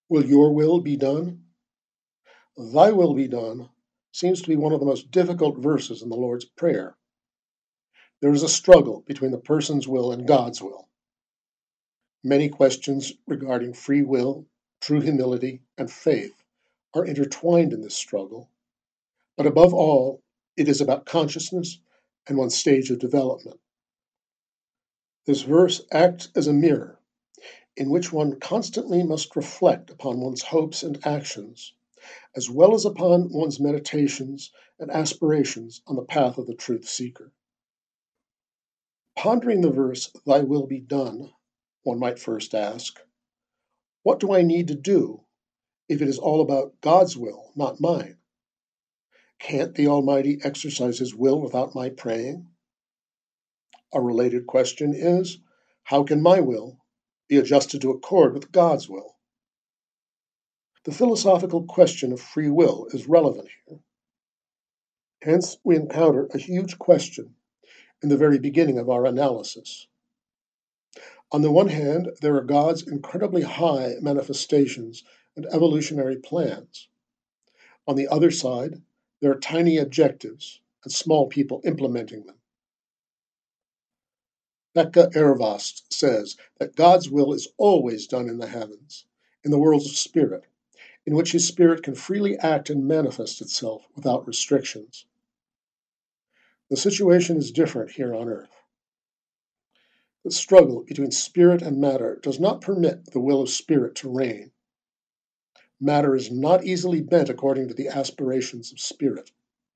Will your will be done? Thy will be done seems to be one of the most difficult verses in the Lord's Prayer. There is a struggle between the person's will and God's will. Many questions regarding free will, true humility, and faith are intertwined in this struggle, but above all, it is about consciousness and one's stage of development. This verse acts as a mirror in which one constantly must reflect upon one's hopes and actions, as well as upon one's meditations and aspirations on the path of the truth seeker. Pondering the verse, Thy will be done, one might first ask, what do I need to do if it is all about God's will, not mine? Can't the Almighty exercise His will without my praying? A related question is, how can my will be adjusted to accord with God's will? The philosophical question of free will is relevant here. Hence, we encounter a huge question in the very beginning of our analysis. On the one hand, there are God's incredibly high manifestations and evolutionary plans. On the other side, there are tiny objectives and small people implementing them. Pekka Ervast says that God's will is always done in the heavens, in the worlds of spirit, in which His Spirit can freely act and manifest itself without restrictions. The situation is different here on earth. The struggle between spirit and matter does not permit the will of spirit to reign. Matter is not easily bent according to the aspirations of spirit.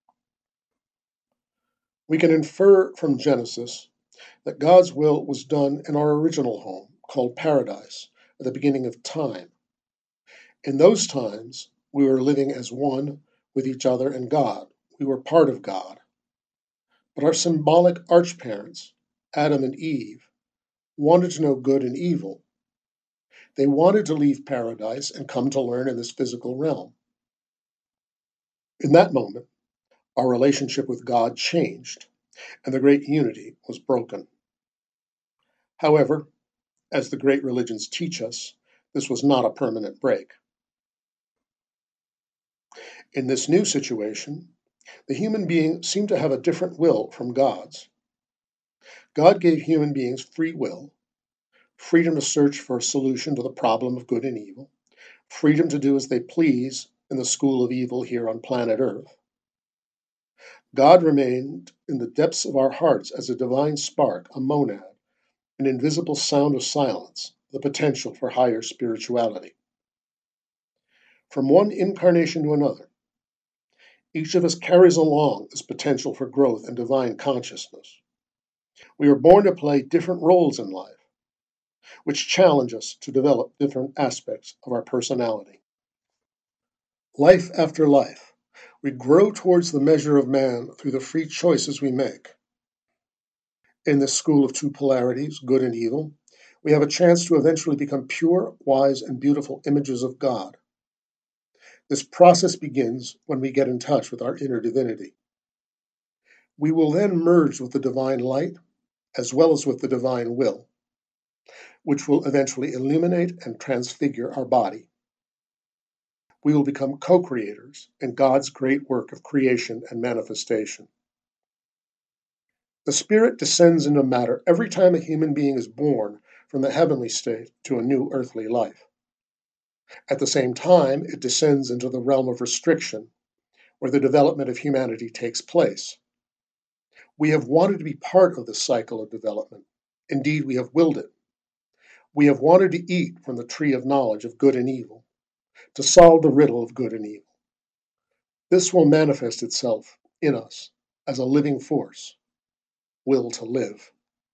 We can infer from Genesis that God's will was done in our original home, called paradise, at the beginning of time. In those times, we were living as one with each other and God. We were part of God. But our symbolic archparents, Adam and Eve, wanted to know good and evil. They wanted to leave paradise and come to learn in this physical realm. In that moment, our relationship with God changed, and the great unity was broken. However, as the great religions teach us, this was not a permanent break. In this new situation, the human being seemed to have a different will from God's. God gave human beings free will, freedom to search for a solution to the problem of good and evil, freedom to do as they please in the school of evil here on planet Earth. God remained in the depths of our hearts as a divine spark, a monad, an invisible sound of silence, the potential for higher spirituality. From one incarnation to another, each of us carries along this potential for growth and divine consciousness. We are born to play different roles in life, which challenge us to develop different aspects of our personality. Life after life, we grow towards the measure of man through the free choices we make. In this school of two polarities, good and evil, we have a chance to eventually become pure, wise, and beautiful images of God. This process begins when we get in touch with our inner divinity. We will then merge with the divine light as well as with the divine will, which will eventually illuminate and transfigure our body. We will become co-creators in God's great work of creation and manifestation. The Spirit descends into matter every time a human being is born from the heavenly state to a new earthly life. At the same time, it descends into the realm of restriction, where the development of humanity takes place. We have wanted to be part of this cycle of development. Indeed, we have willed it. We have wanted to eat from the tree of knowledge of good and evil, to solve the riddle of good and evil. This will manifest itself in us as a living force, will to live.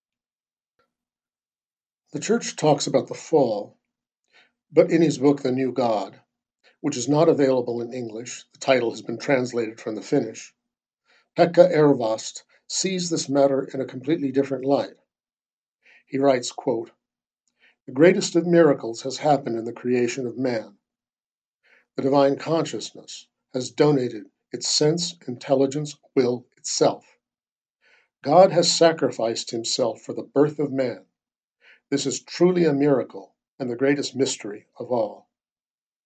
The Church talks about the fall, but in his book, The New God, which is not available in English, the title has been translated from the Finnish, Pekka Ervast sees this matter in a completely different light. He writes, quote, "The greatest of miracles has happened in the creation of man. The divine consciousness has donated its sense, intelligence, will itself. God has sacrificed himself for the birth of man. This is truly a miracle and the greatest mystery of all."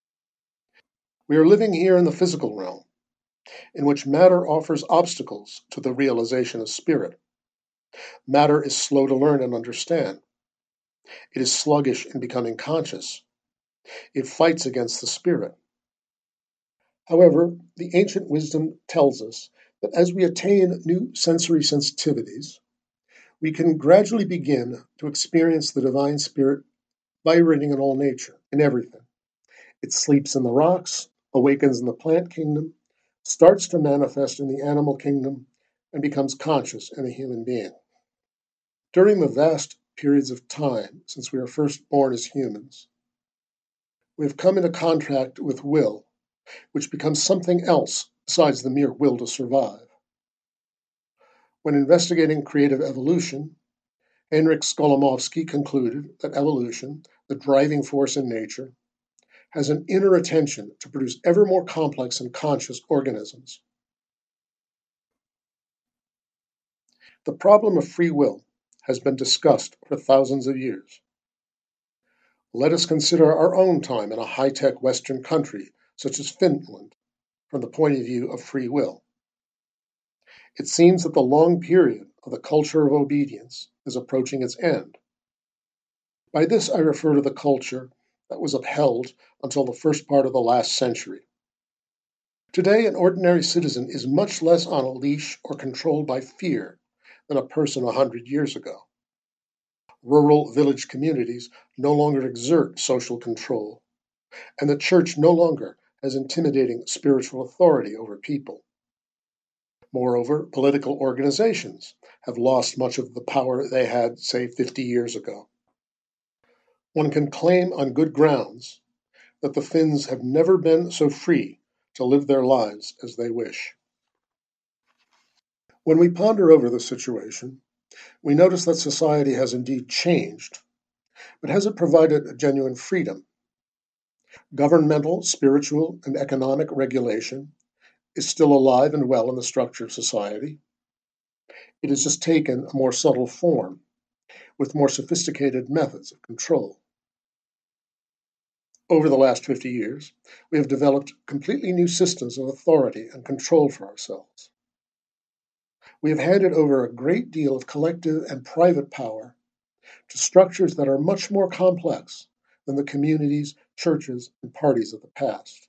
We are living here in the physical realm, in which matter offers obstacles to the realization of spirit. Matter is slow to learn and understand. It is sluggish in becoming conscious. It fights against the spirit. However, the ancient wisdom tells us that as we attain new sensory sensitivities, we can gradually begin to experience the divine spirit vibrating in all nature, in everything. It sleeps in the rocks, awakens in the plant kingdom, starts to manifest in the animal kingdom, and becomes conscious in a human being. During the vast periods of time since we were first born as humans, we have come into contact with will, which becomes something else besides the mere will to survive. When investigating creative evolution, Henryk Skolimowski concluded that evolution, the driving force in nature, has an inner attention to produce ever more complex and conscious organisms. The problem of free will has been discussed for thousands of years. Let us consider our own time in a high-tech Western country such as Finland from the point of view of free will. It seems that the long period of the culture of obedience is approaching its end. By this I refer to the culture that was upheld until the first part of the last century. Today, an ordinary citizen is much less on a leash or controlled by fear than a person 100 years ago. Rural village communities no longer exert social control, and the church no longer has intimidating spiritual authority over people. Moreover, political organizations have lost much of the power they had, say, 50 years ago. One can claim on good grounds that the Finns have never been so free to live their lives as they wish. When we ponder over the situation, we notice that society has indeed changed, but has it provided a genuine freedom? Governmental, spiritual, and economic regulation is still alive and well in the structure of society. It has just taken a more subtle form, with more sophisticated methods of control. Over the last 50 years, we have developed completely new systems of authority and control for ourselves. We have handed over a great deal of collective and private power to structures that are much more complex than the communities, churches, and parties of the past.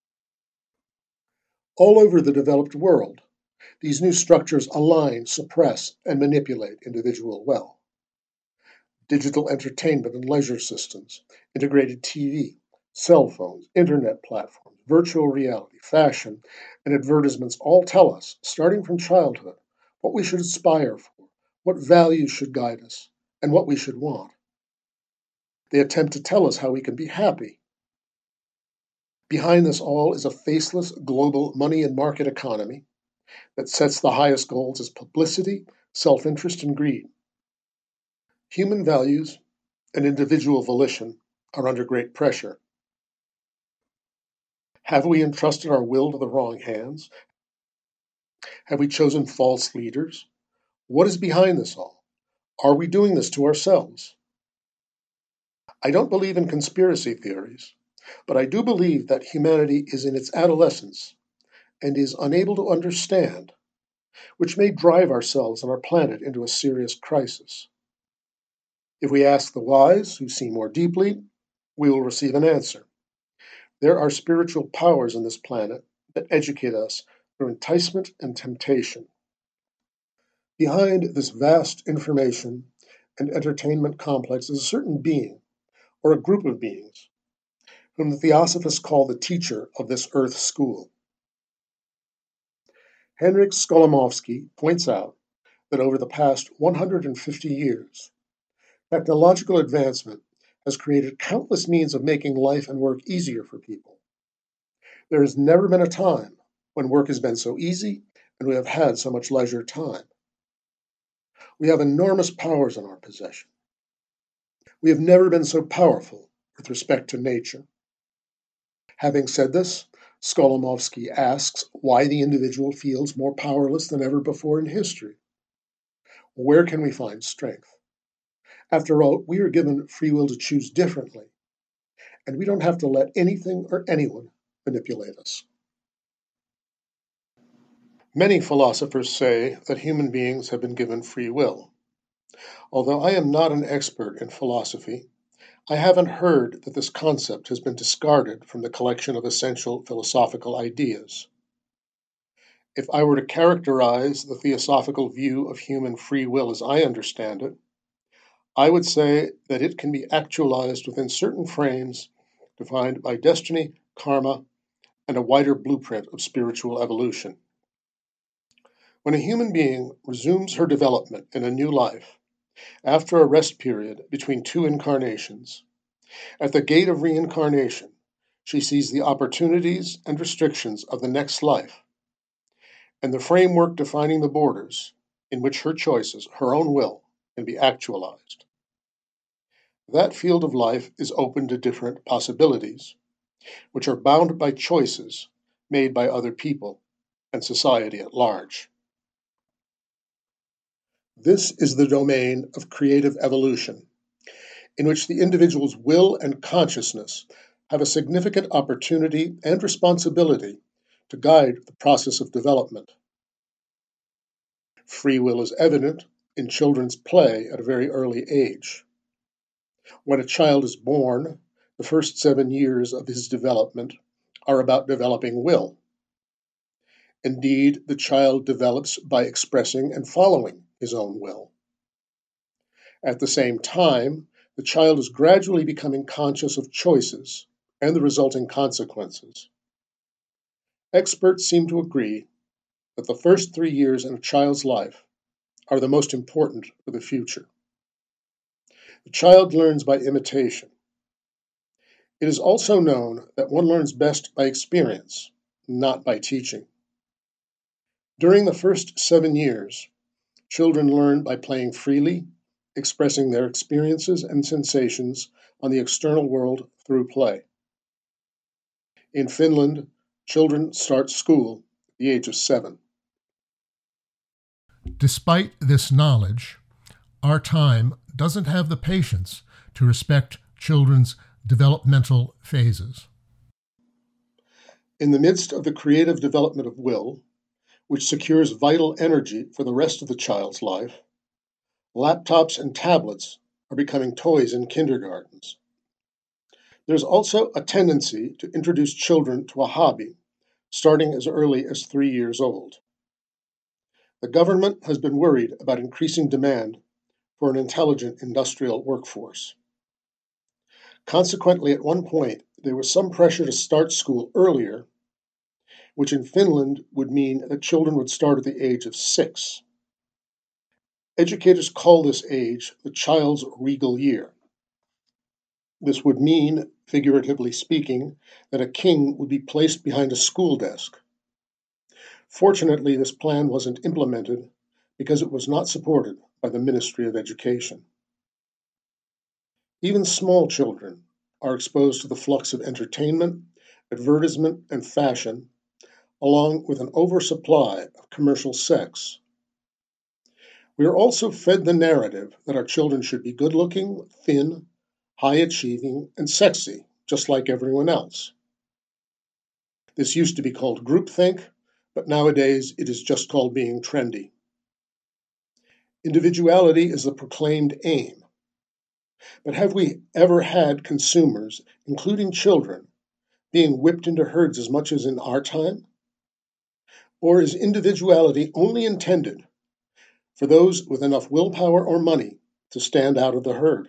All over the developed world, these new structures align, suppress, and manipulate individual will. Digital entertainment and leisure systems, integrated TV, cell phones, internet platforms, virtual reality, fashion, and advertisements all tell us, starting from childhood, what we should aspire for, what values should guide us, and what we should want. They attempt to tell us how we can be happy. Behind this all is a faceless global money and market economy that sets the highest goals as publicity, self-interest, and greed. Human values and individual volition are under great pressure. Have we entrusted our will to the wrong hands? Have we chosen false leaders? What is behind this all? Are we doing this to ourselves? I don't believe in conspiracy theories, but I do believe that humanity is in its adolescence and is unable to understand, which may drive ourselves and our planet into a serious crisis. If we ask the wise, who see more deeply, we will receive an answer. There are spiritual powers in this planet that educate us through enticement and temptation. Behind this vast information and entertainment complex is a certain being, or a group of beings, whom the Theosophists call the teacher of this earth school. Henryk Skolimowski points out that over the past 150 years, technological advancement has created countless means of making life and work easier for people. There has never been a time when work has been so easy and we have had so much leisure time. We have enormous powers in our possession. We have never been so powerful with respect to nature. Having said this, Skolimowski asks why the individual feels more powerless than ever before in history. Where can we find strength? After all, we are given free will to choose differently, and we don't have to let anything or anyone manipulate us. Many philosophers say that human beings have been given free will. Although I am not an expert in philosophy, I haven't heard that this concept has been discarded from the collection of essential philosophical ideas. If I were to characterize the theosophical view of human free will as I understand it, I would say that it can be actualized within certain frames defined by destiny, karma, and a wider blueprint of spiritual evolution. When a human being resumes her development in a new life, after a rest period between two incarnations, at the gate of reincarnation, she sees the opportunities and restrictions of the next life, and the framework defining the borders in which her choices, her own will, can be actualized. That field of life is open to different possibilities, which are bound by choices made by other people and society at large. This is the domain of creative evolution, in which the individual's will and consciousness have a significant opportunity and responsibility to guide the process of development. Free will is evident in children's play at a very early age. When a child is born, the first 7 years of his development are about developing will. Indeed, the child develops by expressing and following his own will. At the same time, the child is gradually becoming conscious of choices and the resulting consequences. Experts seem to agree that the first 3 years in a child's life are the most important for the future. The child learns by imitation. It is also known that one learns best by experience, not by teaching. During the first 7 years, children learn by playing freely, expressing their experiences and sensations on the external world through play. In Finland, children start school at the age of 7. Despite this knowledge, our time doesn't have the patience to respect children's developmental phases. In the midst of the creative development of will, which secures vital energy for the rest of the child's life, laptops and tablets are becoming toys in kindergartens. There's also a tendency to introduce children to a hobby, starting as early as 3 years old. The government has been worried about increasing demand for an intelligent industrial workforce. Consequently, at one point, there was some pressure to start school earlier, which in Finland would mean that children would start at the age of 6. Educators call this age the child's regal year. This would mean, figuratively speaking, that a king would be placed behind a school desk. Fortunately, this plan wasn't implemented because it was not supported by the Ministry of Education. Even small children are exposed to the flux of entertainment, advertisement, and fashion, along with an oversupply of commercial sex. We are also fed the narrative that our children should be good-looking, thin, high-achieving, and sexy, just like everyone else. This used to be called groupthink, but nowadays it is just called being trendy. Individuality is the proclaimed aim. But have we ever had consumers, including children, being whipped into herds as much as in our time? Or is individuality only intended for those with enough willpower or money to stand out of the herd?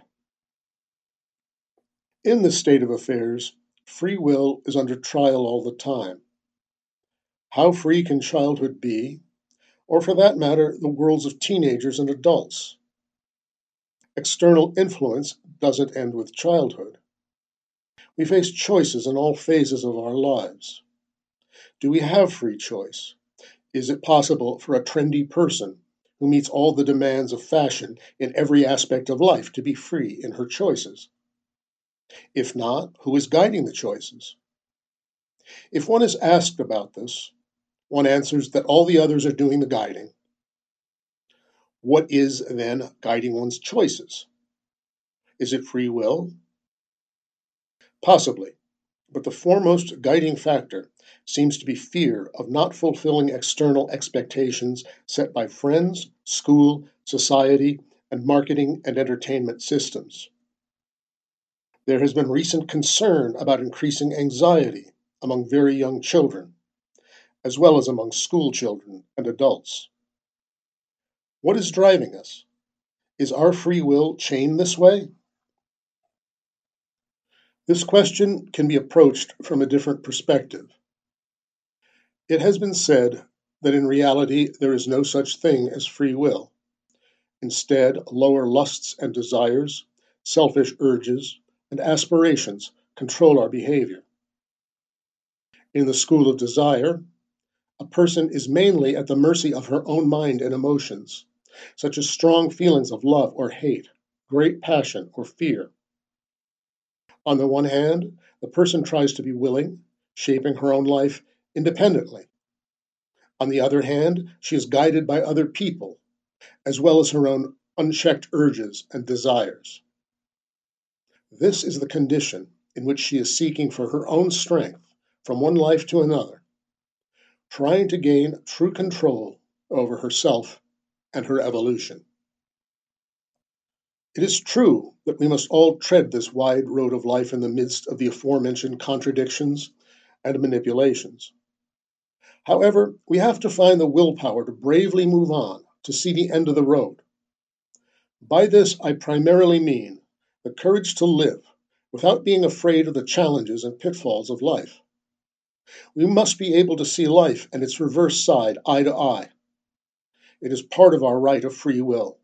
In this state of affairs, free will is under trial all the time. How free can childhood be, or for that matter, the worlds of teenagers and adults? External influence doesn't end with childhood. We face choices in all phases of our lives. Do we have free choice? Is it possible for a trendy person who meets all the demands of fashion in every aspect of life to be free in her choices? If not, who is guiding the choices? If one is asked about this, one answers that all the others are doing the guiding. What is, then, guiding one's choices? Is it free will? Possibly, But the foremost guiding factor seems to be fear of not fulfilling external expectations set by friends, school, society, and marketing and entertainment systems. There has been recent concern about increasing anxiety among very young children, as well as among school children and adults. What is driving us? Is our free will chained this way? This question can be approached from a different perspective. It has been said that in reality there is no such thing as free will. Instead, lower lusts and desires, selfish urges, and aspirations control our behavior. In the school of desire, a person is mainly at the mercy of her own mind and emotions, such as strong feelings of love or hate, great passion or fear. On the one hand, the person tries to be willing, shaping her own life independently. On the other hand, she is guided by other people, as well as her own unchecked urges and desires. This is the condition in which she is seeking for her own strength from one life to another, trying to gain true control over herself and her evolution. It is true that we must all tread this wide road of life in the midst of the aforementioned contradictions and manipulations. However, we have to find the willpower to bravely move on, to see the end of the road. By this, I primarily mean the courage to live without being afraid of the challenges and pitfalls of life. We must be able to see life and its reverse side eye to eye. It is part of our right of free will.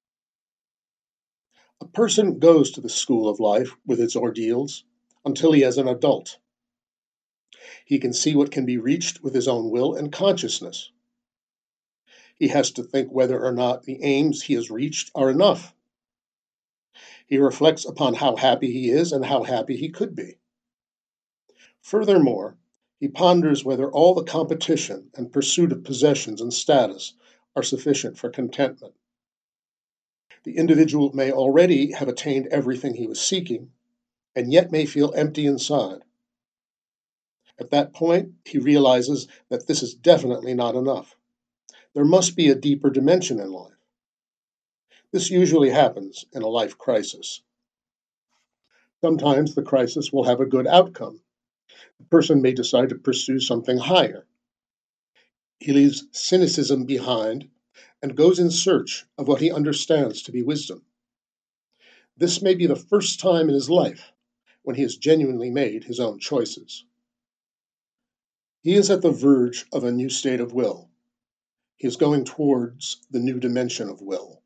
A person goes to the school of life with its ordeals until he is an adult. He can see what can be reached with his own will and consciousness. He has to think whether or not the aims he has reached are enough. He reflects upon how happy he is and how happy he could be. Furthermore, he ponders whether all the competition and pursuit of possessions and status are sufficient for contentment. The individual may already have attained everything he was seeking, and yet may feel empty inside. At that point, he realizes that this is definitely not enough. There must be a deeper dimension in life. This usually happens in a life crisis. Sometimes the crisis will have a good outcome. The person may decide to pursue something higher. He leaves cynicism behind and goes in search of what he understands to be wisdom. This may be the first time in his life when he has genuinely made his own choices. He is at the verge of a new state of will. He is going towards the new dimension of will.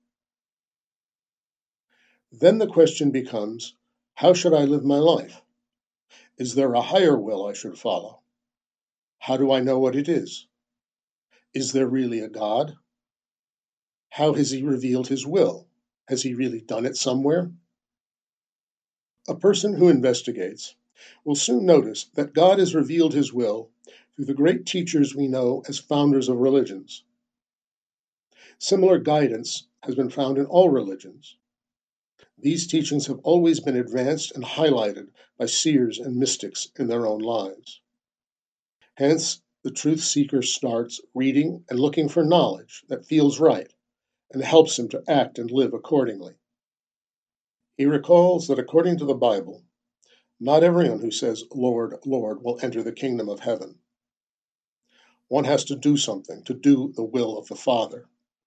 Then the question becomes, how should I live my life? Is there a higher will I should follow? How do I know what it is? Is there really a God? How has he revealed his will? Has he really done it somewhere? A person who investigates will soon notice that God has revealed his will through the great teachers we know as founders of religions. Similar guidance has been found in all religions. These teachings have always been advanced and highlighted by seers and mystics in their own lives. Hence, the truth seeker starts reading and looking for knowledge that feels right and helps him to act and live accordingly. He recalls that according to the Bible, not everyone who says, "Lord, Lord," will enter the kingdom of heaven. One has to do something, to do the will of the Father.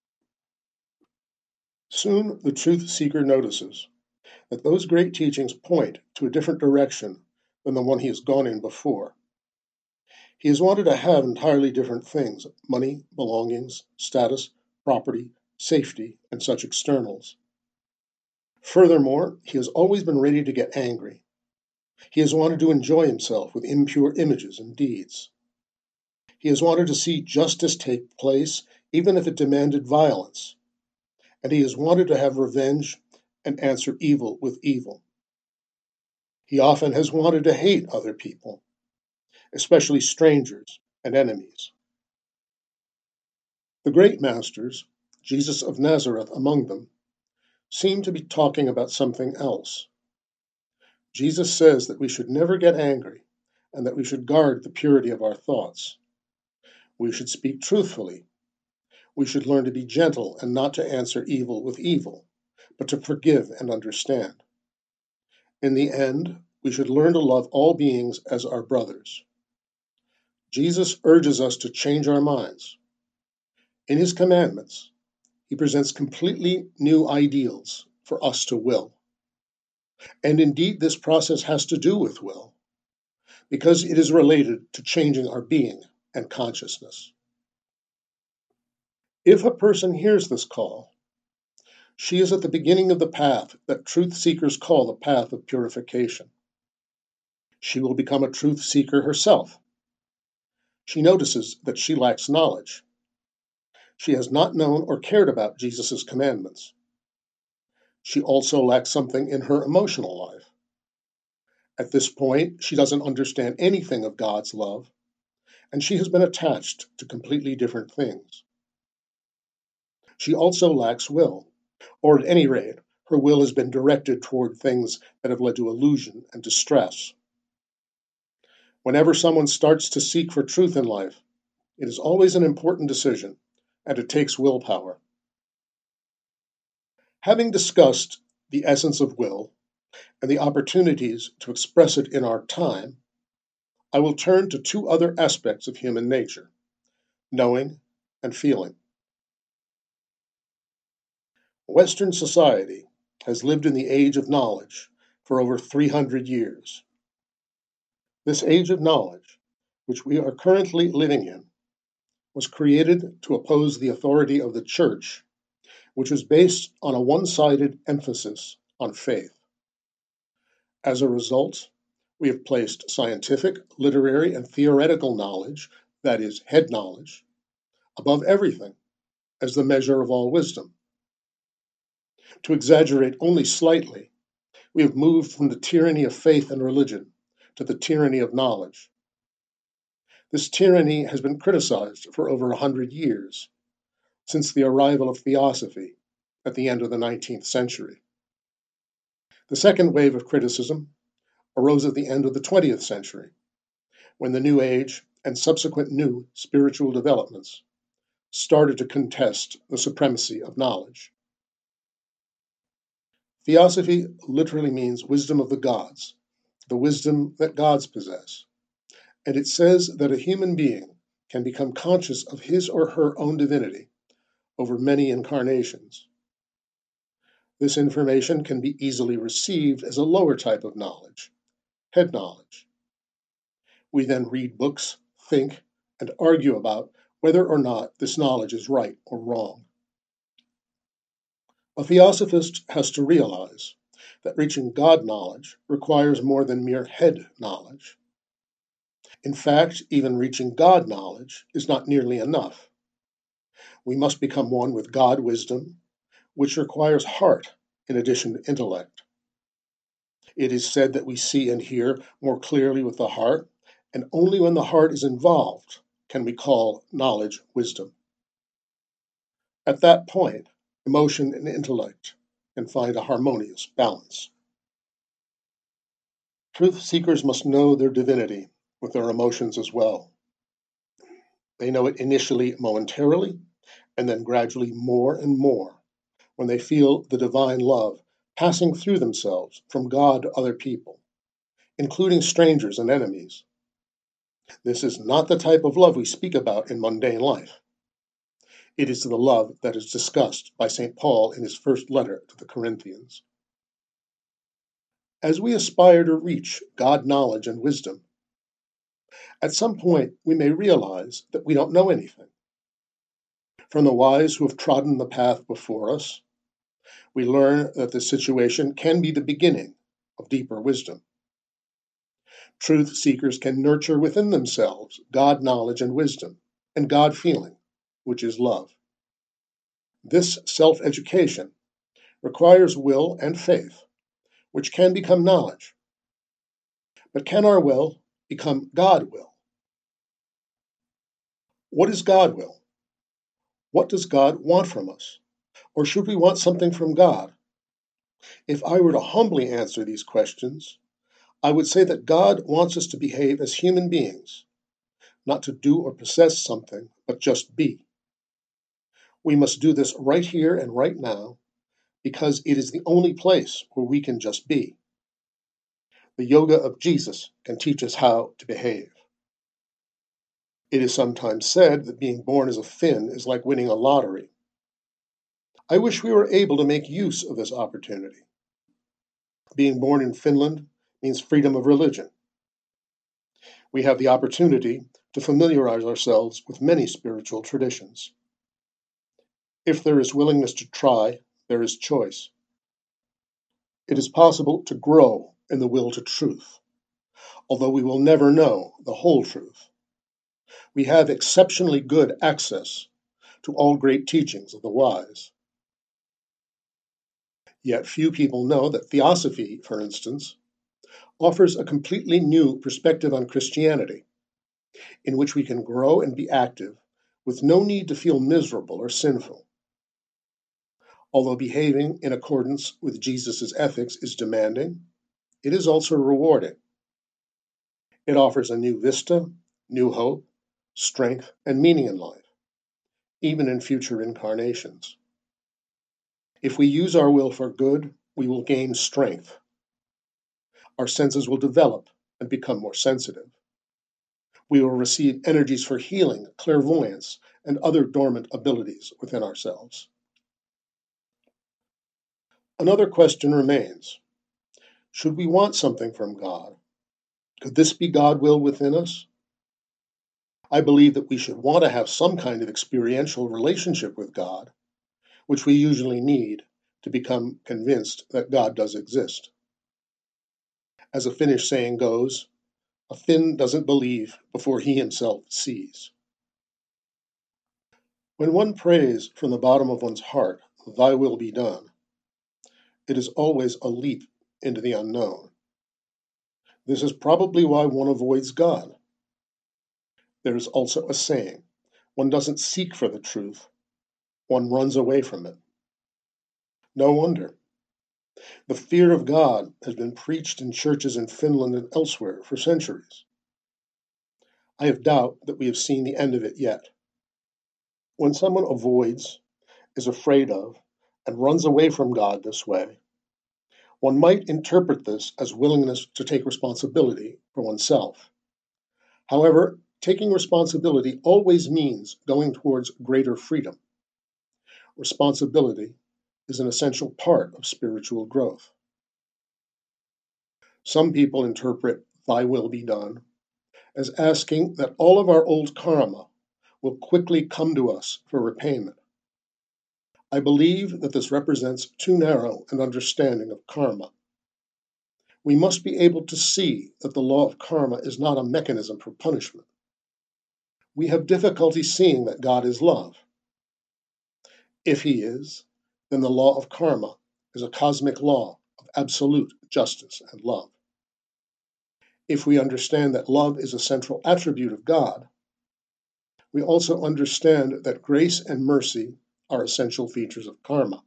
Soon the truth seeker notices that those great teachings point to a different direction than the one he has gone in before. He has wanted to have entirely different things: money, belongings, status, property, safety, and such externals. Furthermore, he has always been ready to get angry. He has wanted to enjoy himself with impure images and deeds. He has wanted to see justice take place, even if it demanded violence. And he has wanted to have revenge and answer evil with evil. He often has wanted to hate other people, especially strangers and enemies. The great masters, Jesus of Nazareth among them, seem to be talking about something else. Jesus says that we should never get angry and that we should guard the purity of our thoughts. We should speak truthfully. We should learn to be gentle and not to answer evil with evil, but to forgive and understand. In the end, we should learn to love all beings as our brothers. Jesus urges us to change our minds. In his commandments, he presents completely new ideals for us to will. And indeed, this process has to do with will, because it is related to changing our being and consciousness. If a person hears this call, she is at the beginning of the path that truth seekers call the path of purification. She will become a truth seeker herself. She notices that she lacks knowledge. She has not known or cared about Jesus' commandments. She also lacks something in her emotional life. At this point, she doesn't understand anything of God's love, and she has been attached to completely different things. She also lacks will, or at any rate, her will has been directed toward things that have led to illusion and distress. Whenever someone starts to seek for truth in life, it is always an important decision, and it takes willpower. Having discussed the essence of will and the opportunities to express it in our time, I will turn to two other aspects of human nature, knowing and feeling. Western society has lived in the age of knowledge for over 300 years. This age of knowledge, which we are currently living in, was created to oppose the authority of the Church, which was based on a one-sided emphasis on faith. As a result, we have placed scientific, literary, and theoretical knowledge, that is, head knowledge, above everything as the measure of all wisdom. To exaggerate only slightly, we have moved from the tyranny of faith and religion to the tyranny of knowledge. This tyranny has been criticized for over 100 years, since the arrival of theosophy at the end of the 19th century. The second wave of criticism arose at the end of the 20th century, when the New Age and subsequent new spiritual developments started to contest the supremacy of knowledge. Theosophy literally means wisdom of the gods, the wisdom that gods possess, and it says that a human being can become conscious of his or her own divinity over many incarnations. This information can be easily received as a lower type of knowledge, head knowledge. We then read books, think, and argue about whether or not this knowledge is right or wrong. A theosophist has to realize that reaching God knowledge requires more than mere head knowledge. In fact, even reaching God knowledge is not nearly enough. We must become one with God wisdom, which requires heart in addition to intellect. It is said that we see and hear more clearly with the heart, and only when the heart is involved can we call knowledge wisdom. At that point, emotion and intellect can find a harmonious balance. Truth seekers must know their divinity with their emotions as well. They know it initially momentarily, and then gradually more and more when they feel the divine love passing through themselves from God to other people, including strangers and enemies. This is not the type of love we speak about in mundane life. It is the love that is discussed by St. Paul in his first letter to the Corinthians. As we aspire to reach God knowledge and wisdom, at some point we may realize that we don't know anything. From the wise who have trodden the path before us, we learn that this situation can be the beginning of deeper wisdom. Truth seekers can nurture within themselves God knowledge and wisdom, and God feeling, which is love. This self-education requires will and faith, which can become knowledge. But can our will become God will? What is God will? What does God want from us? Or should we want something from God? If I were to humbly answer these questions, I would say that God wants us to behave as human beings, not to do or possess something, but just be. We must do this right here and right now, because it is the only place where we can just be. The yoga of Jesus can teach us how to behave. It is sometimes said that being born as a Finn is like winning a lottery. I wish we were able to make use of this opportunity. Being born in Finland means freedom of religion. We have the opportunity to familiarize ourselves with many spiritual traditions. If there is willingness to try, there is choice. It is possible to grow in the will to truth, although we will never know the whole truth. We have exceptionally good access to all great teachings of the wise. Yet few people know that Theosophy, for instance, offers a completely new perspective on Christianity, in which we can grow and be active with no need to feel miserable or sinful. Although behaving in accordance with Jesus' ethics is demanding, it is also rewarding. It offers a new vista, new hope, strength, and meaning in life, even in future incarnations. If we use our will for good, we will gain strength. Our senses will develop and become more sensitive. We will receive energies for healing, clairvoyance, and other dormant abilities within ourselves. Another question remains. Should we want something from God? Could this be God's will within us? I believe that we should want to have some kind of experiential relationship with God, which we usually need to become convinced that God does exist. As a Finnish saying goes, a Finn doesn't believe before he himself sees. When one prays from the bottom of one's heart, "Thy will be done," it is always a leap into the unknown. This is probably why one avoids God. There is also a saying, one doesn't seek for the truth, one runs away from it. No wonder. The fear of God has been preached in churches in Finland and elsewhere for centuries. I have doubt that we have seen the end of it yet. When someone avoids, is afraid of, and runs away from God this way, one might interpret this as willingness to take responsibility for oneself. However, taking responsibility always means going towards greater freedom. Responsibility is an essential part of spiritual growth. Some people interpret "Thy will be done" as asking that all of our old karma will quickly come to us for repayment. I believe that this represents too narrow an understanding of karma. We must be able to see that the law of karma is not a mechanism for punishment. We have difficulty seeing that God is love. If he is, then the law of karma is a cosmic law of absolute justice and love. If we understand that love is a central attribute of God, we also understand that grace and mercy are essential features of karma.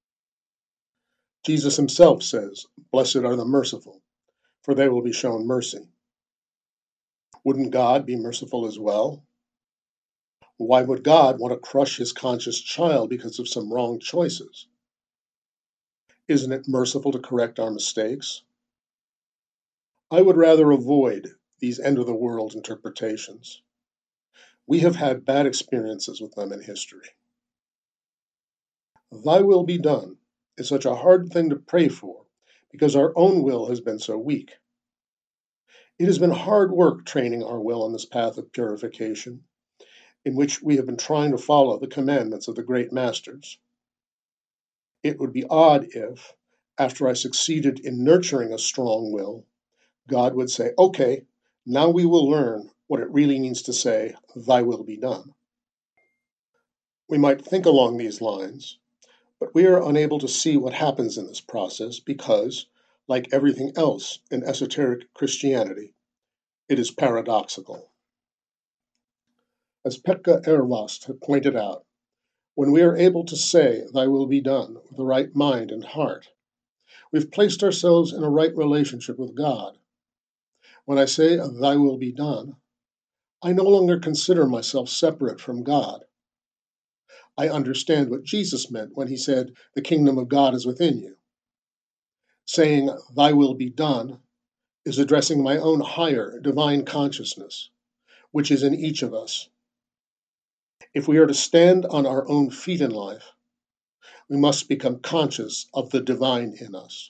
Jesus himself says, "Blessed are the merciful, for they will be shown mercy." Wouldn't God be merciful as well? Why would God want to crush his conscious child because of some wrong choices? Isn't it merciful to correct our mistakes? I would rather avoid these end-of-the-world interpretations. We have had bad experiences with them in history. "Thy will be done" is such a hard thing to pray for because our own will has been so weak. It has been hard work training our will on this path of purification, in which we have been trying to follow the commandments of the great masters. It would be odd if, after I succeeded in nurturing a strong will, God would say, "Okay, now we will learn what it really means to say, 'Thy will be done.'" We might think along these lines, but we are unable to see what happens in this process because, like everything else in esoteric Christianity, it is paradoxical. As Pekka Ervast had pointed out, when we are able to say, "Thy will be done," with the right mind and heart, we've placed ourselves in a right relationship with God, When I say, "Thy will be done," I no longer consider myself separate from God. I understand what Jesus meant when he said, "The kingdom of God is within you." Saying, "Thy will be done," is addressing my own higher divine consciousness, which is in each of us. If we are to stand on our own feet in life, we must become conscious of the divine in us.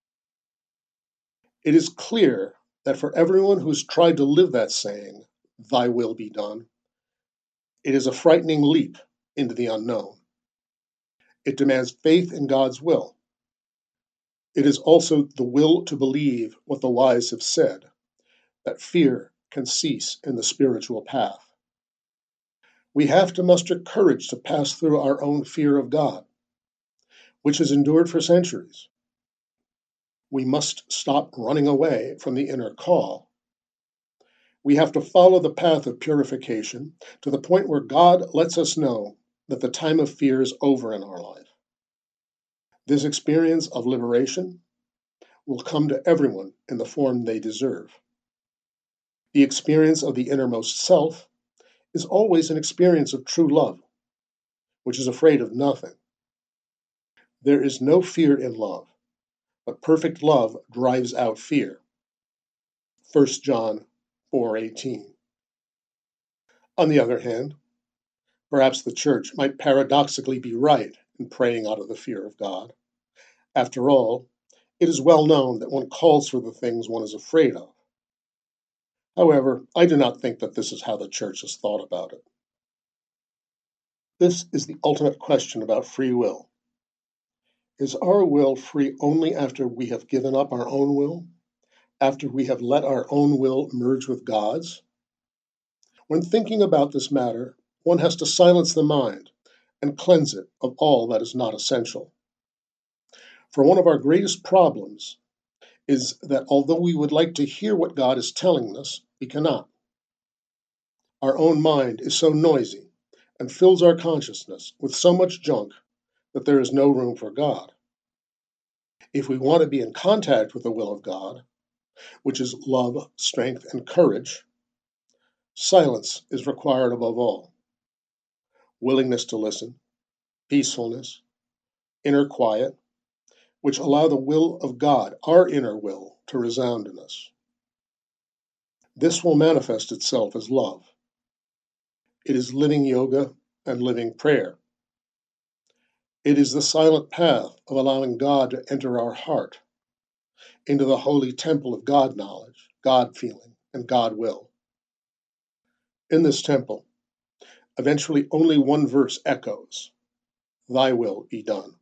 It is clear that for everyone who has tried to live that saying, "Thy will be done," it is a frightening leap into the unknown. It demands faith in God's will. It is also the will to believe what the wise have said, that fear can cease in the spiritual path. We have to muster courage to pass through our own fear of God, which has endured for centuries. We must stop running away from the inner call. We have to follow the path of purification to the point where God lets us know that the time of fear is over in our life. This experience of liberation will come to everyone in the form they deserve. The experience of the innermost self is always an experience of true love, which is afraid of nothing. There is no fear in love, but perfect love drives out fear. 1 John 4:18. On the other hand, perhaps the church might paradoxically be right in praying out of the fear of God. After all, it is well known that one calls for the things one is afraid of. However, I do not think that this is how the church has thought about it. This is the ultimate question about free will. Is our will free only after we have given up our own will? After we have let our own will merge with God's? When thinking about this matter, one has to silence the mind and cleanse it of all that is not essential. For one of our greatest problems is that although we would like to hear what God is telling us, we cannot. Our own mind is so noisy and fills our consciousness with so much junk that there is no room for God. If we want to be in contact with the will of God, which is love, strength, and courage, silence is required above all. Willingness to listen, peacefulness, inner quiet, which allow the will of God, our inner will, to resound in us. This will manifest itself as love. It is living yoga and living prayer. It is the silent path of allowing God to enter our heart, into the holy temple of God knowledge, God feeling, and God will. In this temple, eventually only one verse echoes, "Thy will be done."